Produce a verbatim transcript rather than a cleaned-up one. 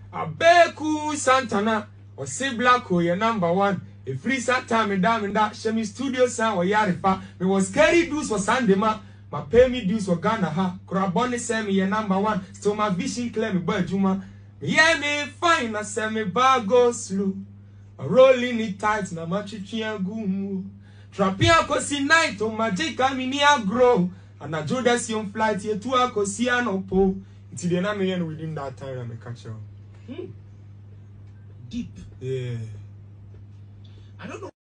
Abeku Santana or say black or your number one. A free Santa me down in that Shemi studio sound or Yarifa. Me was carry dues for Sunday ma. My pay me dues for Ghana ha. Kuraboni say me your number one. Still my vision clear me boy Juma. Yeah me fine I say me bar go slow. A rolling it tight na machichi gumu. Trapia kosi night on magic I grow. And I do this young flight here to a Kosiano po. Until the name within that time I may catch you. Hmm. Deep. Yeah. I don't know.